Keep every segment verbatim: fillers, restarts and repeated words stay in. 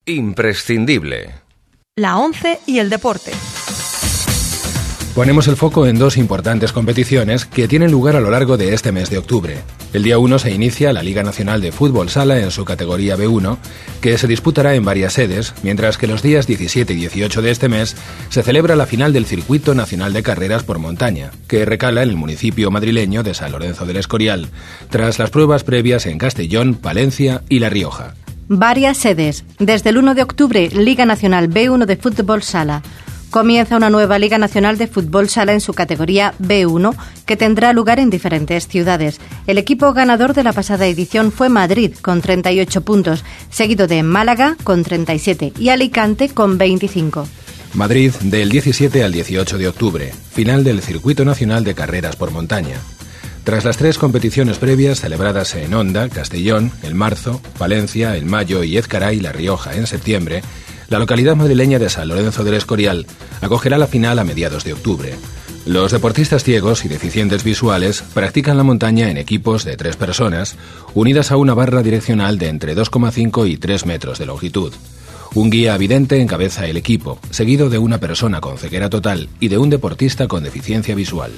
Imprescindible. La ONCE y el deporte. Ponemos el foco en dos importantes competiciones que tienen lugar a lo largo de este mes de octubre. El día uno se inicia la Liga Nacional de Fútbol Sala en su categoría B uno, que se disputará en varias sedes, mientras que los días diecisiete y dieciocho de este mes se celebra la final del Circuito Nacional de Carreras por Montaña, que recala en el municipio madrileño de San Lorenzo del Escorial, tras las pruebas previas en Castellón, Palencia y La Rioja. Varias sedes. Desde el uno de octubre, Liga Nacional B uno de Fútbol Sala. Comienza una nueva Liga Nacional de Fútbol Sala en su categoría B uno, que tendrá lugar en diferentes ciudades. El equipo ganador de la pasada edición fue Madrid, con treinta y ocho puntos, seguido de Málaga, con treinta y siete, y Alicante, con veinticinco. Madrid, del diecisiete al dieciocho de octubre, final del Circuito Nacional de Carreras por Montaña. Tras las tres competiciones previas celebradas en Onda, Castellón, en marzo, Palencia, en mayo y Ezcaray, La Rioja, en septiembre, la localidad madrileña de San Lorenzo del Escorial acogerá la final a mediados de octubre. Los deportistas ciegos y deficientes visuales practican la montaña en equipos de tres personas, unidas a una barra direccional de entre dos coma cinco y tres metros de longitud. Un guía vidente encabeza el equipo, seguido de una persona con ceguera total y de un deportista con deficiencia visual.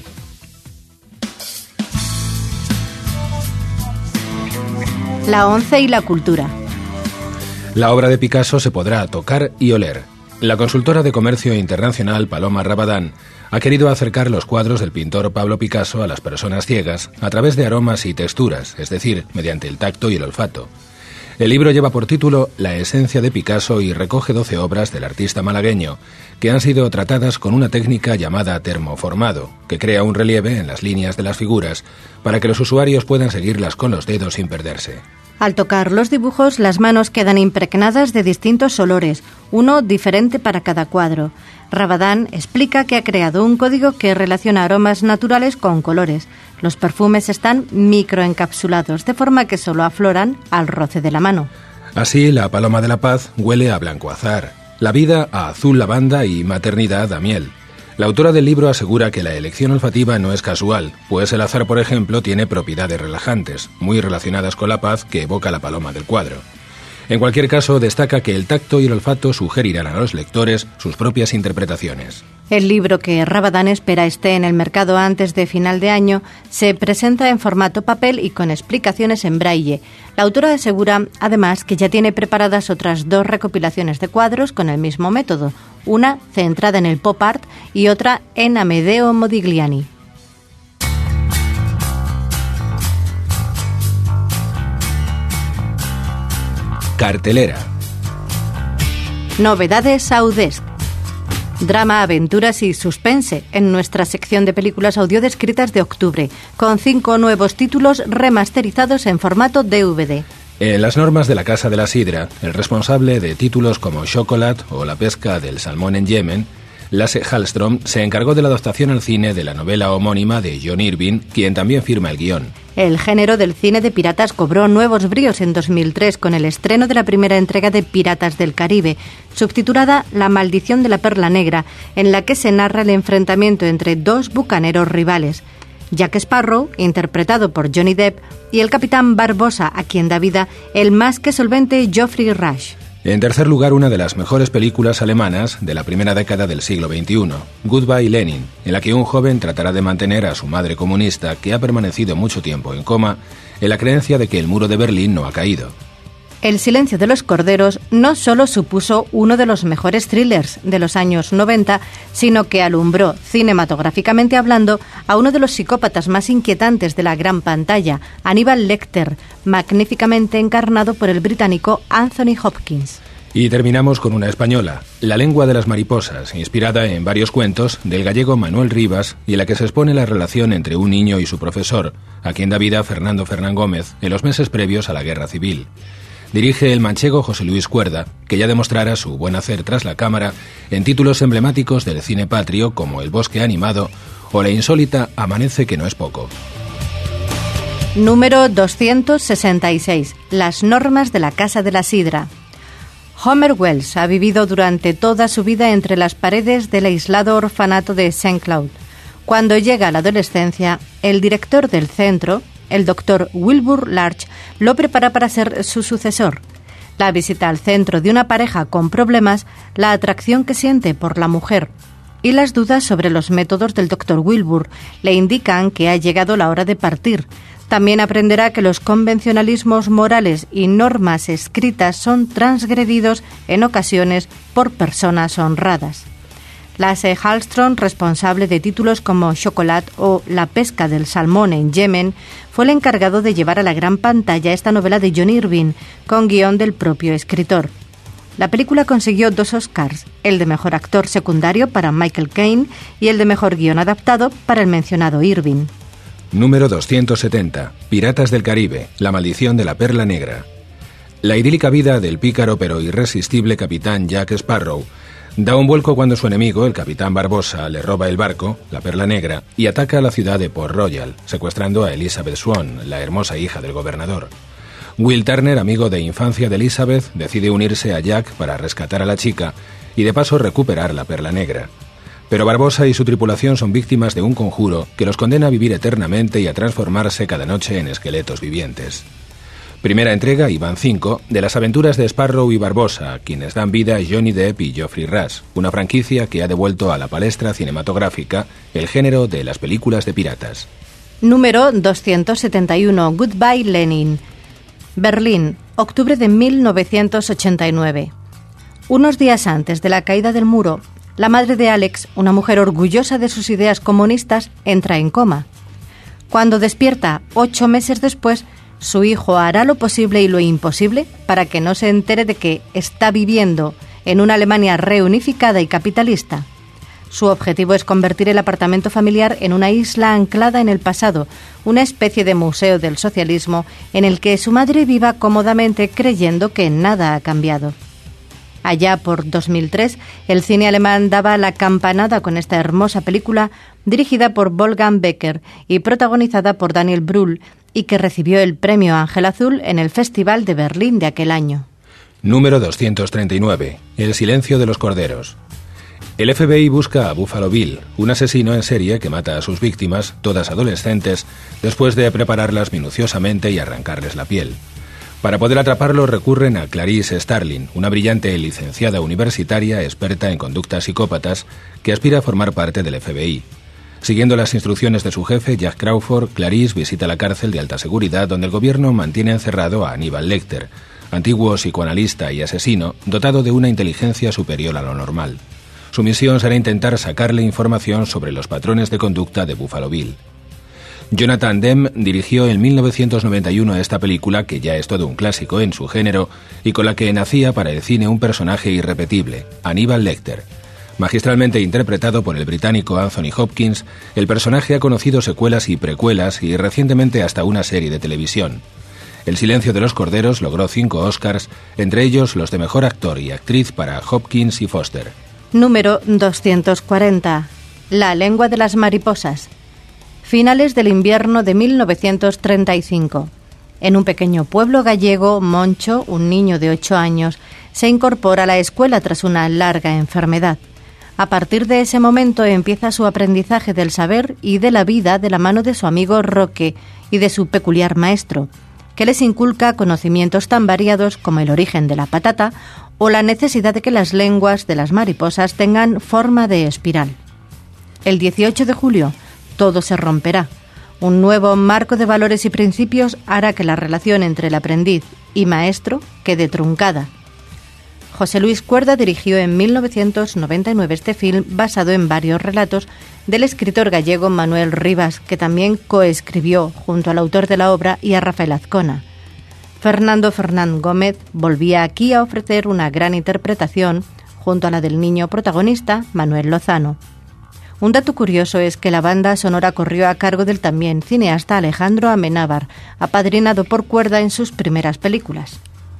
La ONCE y la cultura. La obra de Picasso se podrá tocar y oler. La consultora de comercio internacional Paloma Rabadán ha querido acercar los cuadros del pintor Pablo Picasso a las personas ciegas a través de aromas y texturas, es decir, mediante el tacto y el olfato. El libro lleva por título La esencia de Picasso y recoge doce obras del artista malagueño, que han sido tratadas con una técnica llamada termoformado, que crea un relieve en las líneas de las figuras para que los usuarios puedan seguirlas con los dedos sin perderse. Al tocar los dibujos, las manos quedan impregnadas de distintos olores, uno diferente para cada cuadro. Rabadán explica que ha creado un código que relaciona aromas naturales con colores. Los perfumes están microencapsulados, de forma que solo afloran al roce de la mano. Así, la paloma de la paz huele a blanco azahar, la vida a azul lavanda y maternidad a miel. La autora del libro asegura que la elección olfativa no es casual, pues el azahar, por ejemplo, tiene propiedades relajantes, muy relacionadas con la paz que evoca la paloma del cuadro. En cualquier caso, destaca que el tacto y el olfato sugerirán a los lectores sus propias interpretaciones. El libro, que Rabadán espera esté en el mercado antes de final de año, se presenta en formato papel y con explicaciones en braille. La autora asegura, además, que ya tiene preparadas otras dos recopilaciones de cuadros con el mismo método, una centrada en el pop art y otra en Amedeo Modigliani. Cartelera. Novedades Audesc. Drama, aventuras y suspense en nuestra sección de películas audiodescritas de octubre, con cinco nuevos títulos remasterizados en formato D V D. En las normas de la Casa de la Sidra, el responsable de títulos como Chocolat o La pesca del salmón en Yemen, Lasse Hallström, se encargó de la adaptación al cine de la novela homónima de John Irving, quien también firma el guión. El género del cine de piratas cobró nuevos bríos en dos mil tres con el estreno de la primera entrega de Piratas del Caribe, subtitulada La maldición de la perla negra, en la que se narra el enfrentamiento entre dos bucaneros rivales, Jack Sparrow, interpretado por Johnny Depp, y el capitán Barbosa, a quien da vida el más que solvente Geoffrey Rush. En tercer lugar, una de las mejores películas alemanas de la primera década del siglo veintiuno, Goodbye Lenin, en la que un joven tratará de mantener a su madre comunista, que ha permanecido mucho tiempo en coma, en la creencia de que el muro de Berlín no ha caído. El silencio de los corderos no solo supuso uno de los mejores thrillers de los años noventa, sino que alumbró, cinematográficamente hablando, a uno de los psicópatas más inquietantes de la gran pantalla, Aníbal Lecter, magníficamente encarnado por el británico Anthony Hopkins. Y terminamos con una española, La lengua de las mariposas, inspirada en varios cuentos del gallego Manuel Rivas, y en la que se expone la relación entre un niño y su profesor, a quien da vida Fernando Fernán Gómez, en los meses previos a la Guerra Civil. Dirige el manchego José Luis Cuerda, que ya demostrará su buen hacer tras la cámara en títulos emblemáticos del cine patrio como El bosque animado o la insólita Amanece que no es poco. Número doscientos sesenta y seis. Las normas de la Casa de la Sidra. Homer Wells ha vivido durante toda su vida entre las paredes del aislado orfanato de Saint Cloud. Cuando llega a la adolescencia, el director del centro, el doctor Wilbur Larch, lo prepara para ser su sucesor. La visita al centro de una pareja con problemas, la atracción que siente por la mujer y las dudas sobre los métodos del doctor Wilbur le indican que ha llegado la hora de partir. También aprenderá que los convencionalismos morales y normas escritas son transgredidos en ocasiones por personas honradas. Lasse Hallström, responsable de títulos como Chocolat o La pesca del salmón en Yemen, fue el encargado de llevar a la gran pantalla esta novela de John Irving, con guión del propio escritor. La película consiguió dos Oscars, el de Mejor Actor Secundario para Michael Caine y el de Mejor Guión Adaptado para el mencionado Irving. Número doscientos setenta. Piratas del Caribe, La maldición de la perla negra. La idílica vida del pícaro pero irresistible capitán Jack Sparrow da un vuelco cuando su enemigo, el capitán Barbossa, le roba el barco, la perla negra, y ataca a la ciudad de Port Royal, secuestrando a Elizabeth Swann, la hermosa hija del gobernador. Will Turner, amigo de infancia de Elizabeth, decide unirse a Jack para rescatar a la chica y de paso recuperar la perla negra. Pero Barbossa y su tripulación son víctimas de un conjuro que los condena a vivir eternamente y a transformarse cada noche en esqueletos vivientes. Primera entrega, y van cinco, de las aventuras de Sparrow y Barbossa, quienes dan vida a Johnny Depp y Geoffrey Rush, una franquicia que ha devuelto a la palestra cinematográfica el género de las películas de piratas. Número doscientos setenta y uno. Goodbye Lenin. Berlín, octubre de mil novecientos ochenta y nueve. Unos días antes de la caída del muro, la madre de Alex, una mujer orgullosa de sus ideas comunistas, entra en coma. Cuando despierta, ocho meses después, su hijo hará lo posible y lo imposible para que no se entere de que está viviendo en una Alemania reunificada y capitalista. Su objetivo es convertir el apartamento familiar en una isla anclada en el pasado, una especie de museo del socialismo en el que su madre viva cómodamente creyendo que nada ha cambiado. Allá por dos mil tres, el cine alemán daba la campanada con esta hermosa película dirigida por Wolfgang Becker y protagonizada por Daniel Brühl, y que recibió el premio Ángel Azul en el Festival de Berlín de aquel año. Número doscientos treinta y nueve. El silencio de los corderos. El F B I busca a Buffalo Bill, un asesino en serie que mata a sus víctimas, todas adolescentes, después de prepararlas minuciosamente y arrancarles la piel. Para poder atraparlo recurren a Clarice Starling, una brillante licenciada universitaria experta en conductas psicópatas que aspira a formar parte del F B I. Siguiendo las instrucciones de su jefe, Jack Crawford, Clarice visita la cárcel de alta seguridad donde el gobierno mantiene encerrado a Aníbal Lecter, antiguo psicoanalista y asesino dotado de una inteligencia superior a lo normal. Su misión será intentar sacarle información sobre los patrones de conducta de Buffalo Bill. Jonathan Demme dirigió en mil novecientos noventa y uno esta película, que ya es todo un clásico en su género, y con la que nacía para el cine un personaje irrepetible, Aníbal Lecter. Magistralmente interpretado por el británico Anthony Hopkins, el personaje ha conocido secuelas y precuelas y recientemente hasta una serie de televisión. El silencio de los corderos logró cinco Oscars, entre ellos los de mejor actor y actriz para Hopkins y Foster. Número doscientos cuarenta. La lengua de las mariposas. Finales del invierno de mil novecientos treinta y cinco. En un pequeño pueblo gallego, Moncho, un niño de ocho años, se incorpora a la escuela tras una larga enfermedad. A partir de ese momento empieza su aprendizaje del saber y de la vida de la mano de su amigo Roque y de su peculiar maestro, que les inculca conocimientos tan variados como el origen de la patata o la necesidad de que las lenguas de las mariposas tengan forma de espiral. El dieciocho de julio, todo se romperá. Un nuevo marco de valores y principios hará que la relación entre el aprendiz y maestro quede truncada. José Luis Cuerda dirigió en mil novecientos noventa y nueve este film basado en varios relatos del escritor gallego Manuel Rivas, que también coescribió junto al autor de la obra y a Rafael Azcona. Fernando Fernán Gómez volvía aquí a ofrecer una gran interpretación junto a la del niño protagonista, Manuel Lozano. Un dato curioso es que la banda sonora corrió a cargo del también cineasta Alejandro Amenábar, apadrinado por Cuerda en sus primeras películas.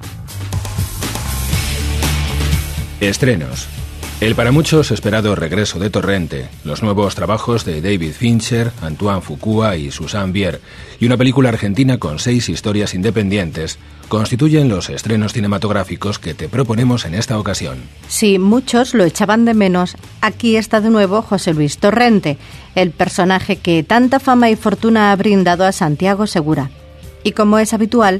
Estrenos. El para muchos esperado regreso de Torrente, los nuevos trabajos de David Fincher, Antoine Fuqua y Susanne Bier, y una película argentina con seis historias independientes, constituyen los estrenos cinematográficos que te proponemos en esta ocasión. Si muchos lo echaban de menos, aquí está de nuevo José Luis Torrente, el personaje que tanta fama y fortuna ha brindado a Santiago Segura. Y como es habitual,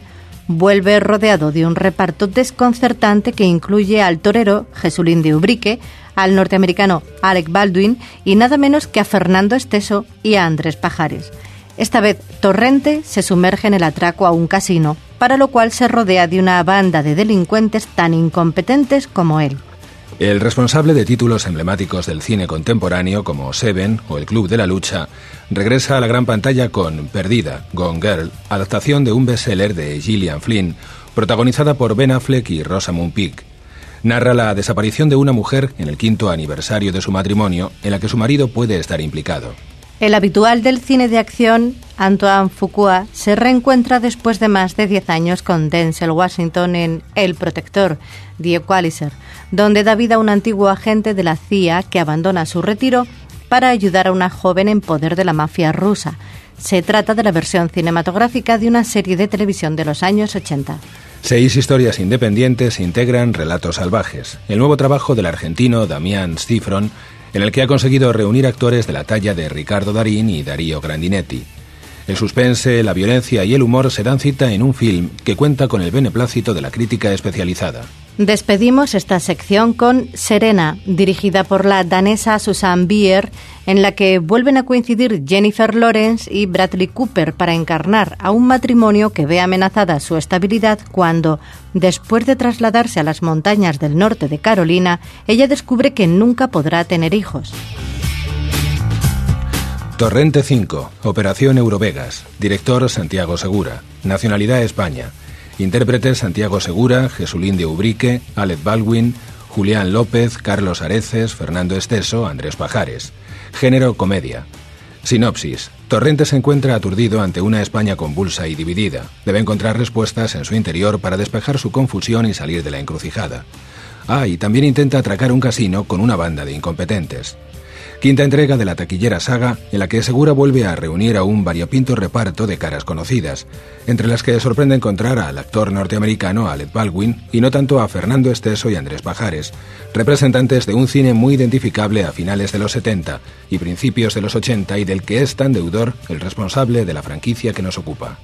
vuelve rodeado de un reparto desconcertante que incluye al torero Jesulín de Ubrique, al norteamericano Alec Baldwin y nada menos que a Fernando Esteso y a Andrés Pajares. Esta vez Torrente se sumerge en el atraco a un casino, para lo cual se rodea de una banda de delincuentes tan incompetentes como él. El responsable de títulos emblemáticos del cine contemporáneo como Seven o El Club de la Lucha regresa a la gran pantalla con Perdida, Gone Girl, adaptación de un bestseller de Gillian Flynn, protagonizada por Ben Affleck y Rosamund Pike. Narra la desaparición de una mujer en el quinto aniversario de su matrimonio, en la que su marido puede estar implicado. El habitual del cine de acción, Antoine Fuqua, se reencuentra después de más de diez años con Denzel Washington en El Protector, The Equalizer, donde da vida a un antiguo agente de la C I A que abandona su retiro para ayudar a una joven en poder de la mafia rusa. Se trata de la versión cinematográfica de una serie de televisión de los años ochenta. Seis historias independientes integran Relatos Salvajes, el nuevo trabajo del argentino Damián Szifron, en el que ha conseguido reunir actores de la talla de Ricardo Darín y Darío Grandinetti. El suspense, la violencia y el humor se dan cita en un film que cuenta con el beneplácito de la crítica especializada. Despedimos esta sección con Serena, dirigida por la danesa Susanne Bier, en la que vuelven a coincidir Jennifer Lawrence y Bradley Cooper para encarnar a un matrimonio que ve amenazada su estabilidad cuando, después de trasladarse a las montañas del norte de Carolina, ella descubre que nunca podrá tener hijos. Torrente cinco, Operación Eurovegas, director Santiago Segura, nacionalidad España. Intérpretes Santiago Segura, Jesulín de Ubrique, Alec Baldwin, Julián López, Carlos Areces, Fernando Esteso, Andrés Pajares. Género comedia. Sinopsis. Torrente se encuentra aturdido ante una España convulsa y dividida. Debe encontrar respuestas en su interior para despejar su confusión y salir de la encrucijada. Ah, y también intenta atracar un casino con una banda de incompetentes. Quinta entrega de la taquillera saga, en la que Segura vuelve a reunir a un variopinto reparto de caras conocidas, entre las que sorprende encontrar al actor norteamericano Alec Baldwin y no tanto a Fernando Esteso y Andrés Pajares, representantes de un cine muy identificable a finales de los setenta y principios de los ochenta y del que es tan deudor el responsable de la franquicia que nos ocupa.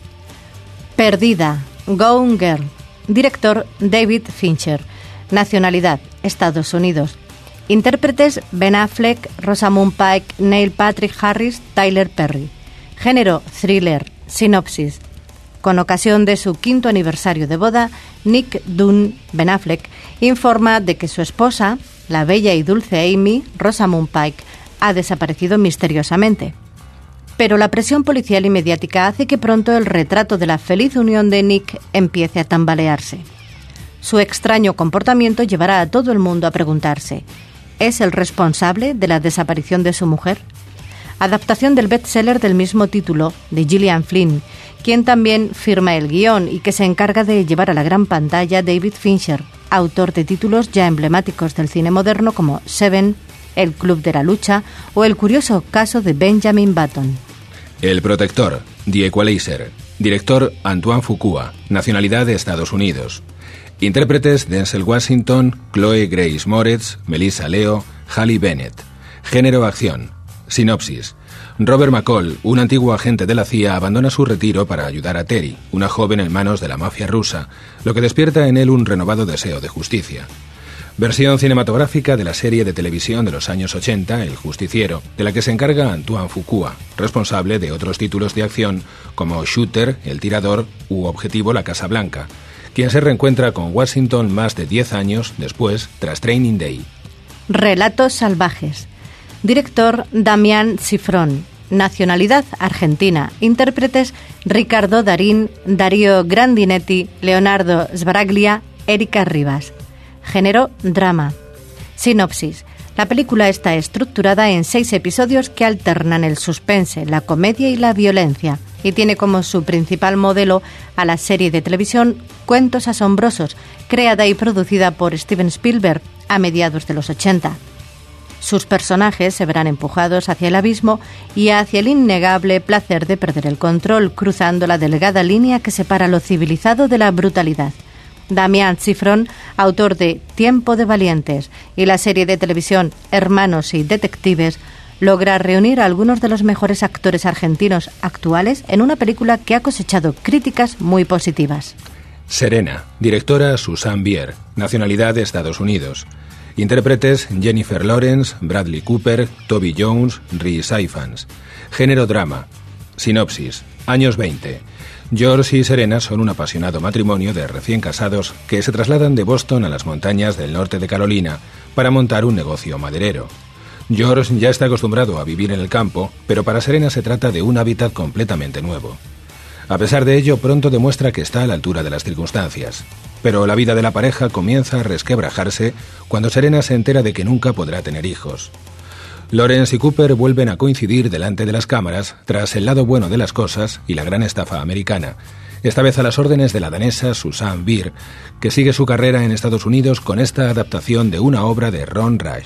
Perdida, Gone Girl, director David Fincher, nacionalidad Estados Unidos. Intérpretes Ben Affleck, Rosamund Pike, Neil Patrick Harris, Tyler Perry. Género thriller. Sinopsis. Con ocasión de su quinto aniversario de boda, Nick Dunn, Ben Affleck, informa de que su esposa, la bella y dulce Amy, Rosamund Pike, ha desaparecido misteriosamente. Pero la presión policial y mediática hace que pronto el retrato de la feliz unión de Nick empiece a tambalearse. Su extraño comportamiento llevará a todo el mundo a preguntarse: ¿es el responsable de la desaparición de su mujer? Adaptación del bestseller del mismo título, de Gillian Flynn, quien también firma el guión y que se encarga de llevar a la gran pantalla David Fincher, autor de títulos ya emblemáticos del cine moderno como Seven, El Club de la Lucha o El curioso caso de Benjamin Button. El Protector, The Equalizer, director Antoine Fuqua, nacionalidad de Estados Unidos. Intérpretes Denzel Washington, Chloe Grace Moretz, Melissa Leo, Halle Bennett. Género acción. Sinopsis. Robert McCall, un antiguo agente de la C I A, abandona su retiro para ayudar a Terry, una joven en manos de la mafia rusa, lo que despierta en él un renovado deseo de justicia. Versión cinematográfica de la serie de televisión de los años ochenta, El Justiciero, de la que se encarga Antoine Fuqua, responsable de otros títulos de acción como Shooter, El Tirador u Objetivo La Casa Blanca, quien se reencuentra con Washington más de diez años después, tras Training Day. Relatos salvajes. Director Damián Szifron. Nacionalidad argentina. Intérpretes Ricardo Darín, Darío Grandinetti, Leonardo Sbaraglia, Erika Rivas. Género drama. Sinopsis. La película está estructurada en seis episodios que alternan el suspense, la comedia y la violencia, y tiene como su principal modelo a la serie de televisión Cuentos Asombrosos, creada y producida por Steven Spielberg a mediados de los ochenta. Sus personajes se verán empujados hacia el abismo y hacia el innegable placer de perder el control, cruzando la delgada línea que separa lo civilizado de la brutalidad. Damián Szifron, autor de Tiempo de Valientes y la serie de televisión Hermanos y Detectives, logra reunir a algunos de los mejores actores argentinos actuales en una película que ha cosechado críticas muy positivas. Serena, directora Susanne Bier, nacionalidad de Estados Unidos. Intérpretes Jennifer Lawrence, Bradley Cooper, Toby Jones, Rhys Ifans. Género drama. Sinopsis. Años veinte. George y Serena son un apasionado matrimonio de recién casados que se trasladan de Boston a las montañas del norte de Carolina para montar un negocio maderero. George ya está acostumbrado a vivir en el campo, pero para Serena se trata de un hábitat completamente nuevo. A pesar de ello, pronto demuestra que está a la altura de las circunstancias. Pero la vida de la pareja comienza a resquebrajarse cuando Serena se entera de que nunca podrá tener hijos. Lawrence y Cooper vuelven a coincidir delante de las cámaras tras El lado bueno de las cosas y La gran estafa americana, esta vez a las órdenes de la danesa Susanne Bier, que sigue su carrera en Estados Unidos con esta adaptación de una obra de Ron Rash.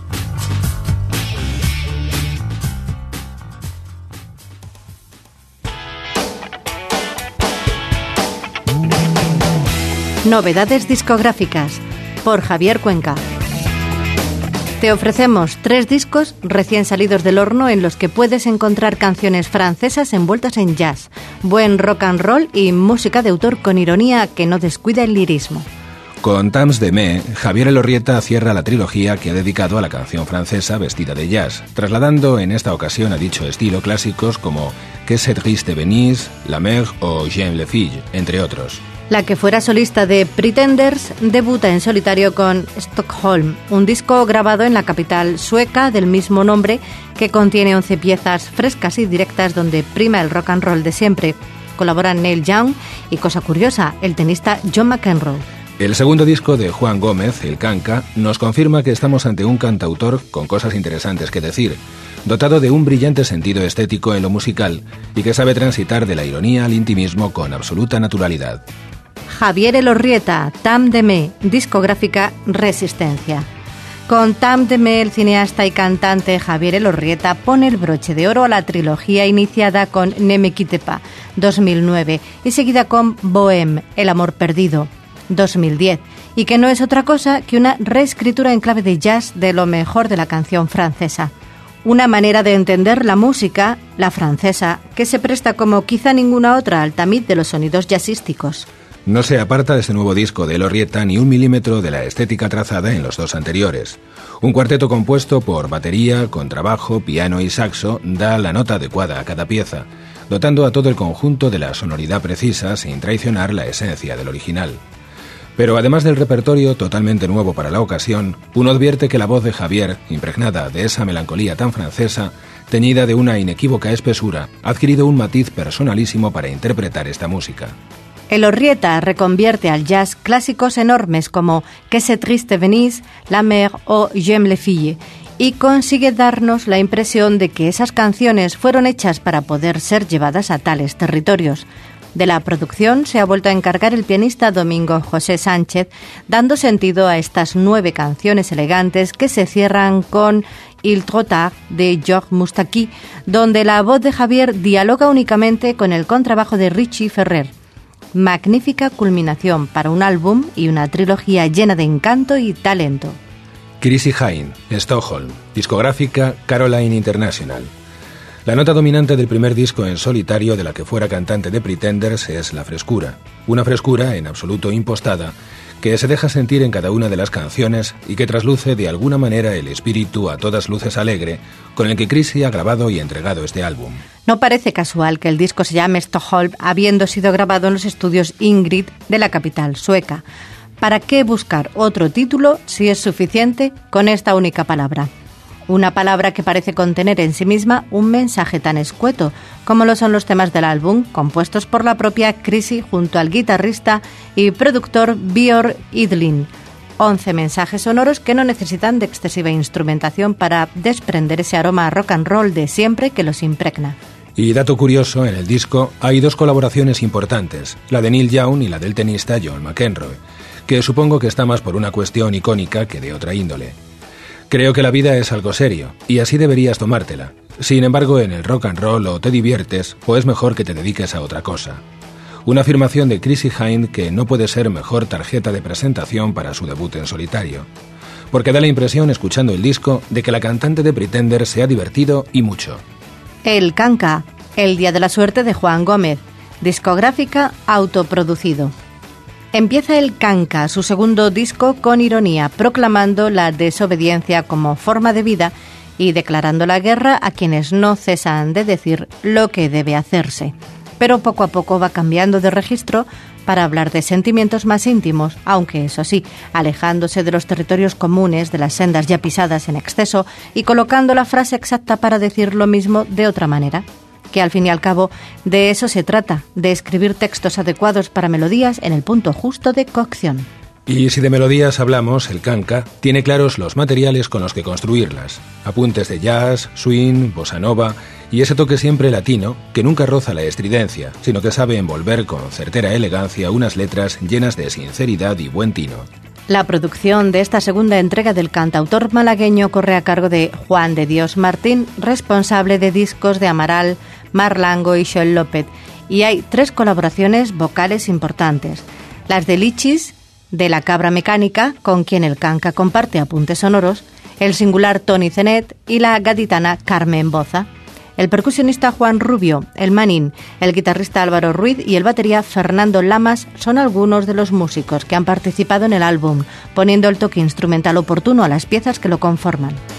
Novedades discográficas, por Javier Cuenca. Te ofrecemos tres discos recién salidos del horno en los que puedes encontrar canciones francesas envueltas en jazz, buen rock and roll y música de autor con ironía que no descuida el lirismo. Con Temps de Me, Javier Elorrieta cierra la trilogía que ha dedicado a la canción francesa vestida de jazz, trasladando en esta ocasión a dicho estilo clásicos como Que c'est triste Venise, La Mer o J'aime les filles, entre otros. La que fuera solista de Pretenders debuta en solitario con Stockholm, un disco grabado en la capital sueca del mismo nombre que contiene once piezas frescas y directas donde prima el rock and roll de siempre. Colaboran Neil Young y, cosa curiosa, el tenista John McEnroe. El segundo disco de Juan Gómez, El Canca, nos confirma que estamos ante un cantautor con cosas interesantes que decir, dotado de un brillante sentido estético en lo musical y que sabe transitar de la ironía al intimismo con absoluta naturalidad. Javier Elorrieta, Temps de Me, discográfica Resistencia. Con Temps de Me, el cineasta y cantante Javier Elorrieta pone el broche de oro a la trilogía iniciada con Ne me quitte pas, dos mil nueve, y seguida con Bohème, El amor perdido, dos mil diez, y que no es otra cosa que una reescritura en clave de jazz de lo mejor de la canción francesa. Una manera de entender la música, la francesa, que se presta como quizá ninguna otra al tamiz de los sonidos jazzísticos. No se aparta de este nuevo disco de Elorrieta ni un milímetro de la estética trazada en los dos anteriores. Un cuarteto compuesto por batería, contrabajo, piano y saxo da la nota adecuada a cada pieza, dotando a todo el conjunto de la sonoridad precisa sin traicionar la esencia del original. Pero además del repertorio totalmente nuevo para la ocasión, uno advierte que la voz de Javier, impregnada de esa melancolía tan francesa, teñida de una inequívoca espesura, ha adquirido un matiz personalísimo para interpretar esta música. Elorrieta reconvierte al jazz clásicos enormes como Que c'est triste Venise, La Mer o J'aime les filles, y consigue darnos la impresión de que esas canciones fueron hechas para poder ser llevadas a tales territorios. De la producción se ha vuelto a encargar el pianista Domingo José Sánchez, dando sentido a estas nueve canciones elegantes que se cierran con Il trop tard de Georges Moustaki, donde la voz de Javier dialoga únicamente con el contrabajo de Richie Ferrer. Magnífica culminación para un álbum y una trilogía llena de encanto y talento. Chrissy Hynde, Stockholm, discográfica Caroline International. La nota dominante del primer disco en solitario de la que fuera cantante de Pretenders es la frescura, una frescura en absoluto impostada que se deja sentir en cada una de las canciones y que trasluce de alguna manera el espíritu a todas luces alegre con el que Chrissy ha grabado y entregado este álbum. No parece casual que el disco se llame Stockholm, habiendo sido grabado en los estudios Ingrid de la capital sueca. ¿Para qué buscar otro título si es suficiente con esta única palabra? Una palabra que parece contener en sí misma un mensaje tan escueto como lo son los temas del álbum, compuestos por la propia Chrissy junto al guitarrista y productor Björn Idling. Once mensajes sonoros que no necesitan de excesiva instrumentación para desprender ese aroma rock and roll de siempre que los impregna. Y dato curioso, en el disco hay dos colaboraciones importantes, la de Neil Young y la del tenista John McEnroe, que supongo que está más por una cuestión icónica que de otra índole. Creo que la vida es algo serio, y así deberías tomártela. Sin embargo, en el rock and roll o te diviertes, o es mejor que te dediques a otra cosa. Una afirmación de Chrissy Hynde que no puede ser mejor tarjeta de presentación para su debut en solitario. Porque da la impresión, escuchando el disco, de que la cantante de Pretenders se ha divertido y mucho. El Canca, El día de la suerte de Juan Gómez, discográfica autoproducido. Empieza el Kanka, su segundo disco, con ironía, proclamando la desobediencia como forma de vida y declarando la guerra a quienes no cesan de decir lo que debe hacerse. Pero poco a poco va cambiando de registro para hablar de sentimientos más íntimos, aunque eso sí, alejándose de los territorios comunes, de las sendas ya pisadas en exceso y colocando la frase exacta para decir lo mismo de otra manera. Que al fin y al cabo de eso se trata, de escribir textos adecuados para melodías en el punto justo de cocción. Y si de melodías hablamos, el Kanka tiene claros los materiales con los que construirlas. Apuntes de jazz, swing, bossa nova y ese toque siempre latino que nunca roza la estridencia, sino que sabe envolver con certera elegancia unas letras llenas de sinceridad y buen tino. La producción de esta segunda entrega del cantautor malagueño corre a cargo de Juan de Dios Martín, responsable de discos de Amaral, Marlango y Xoel López, y hay tres colaboraciones vocales importantes. Las de Lichis, de La Cabra Mecánica, con quien el Kanka comparte apuntes sonoros, el singular Toni Zenet y la gaditana Carmen Boza. El percusionista Juan Rubio, el manín, el guitarrista Álvaro Ruiz y el batería Fernando Lamas son algunos de los músicos que han participado en el álbum, poniendo el toque instrumental oportuno a las piezas que lo conforman.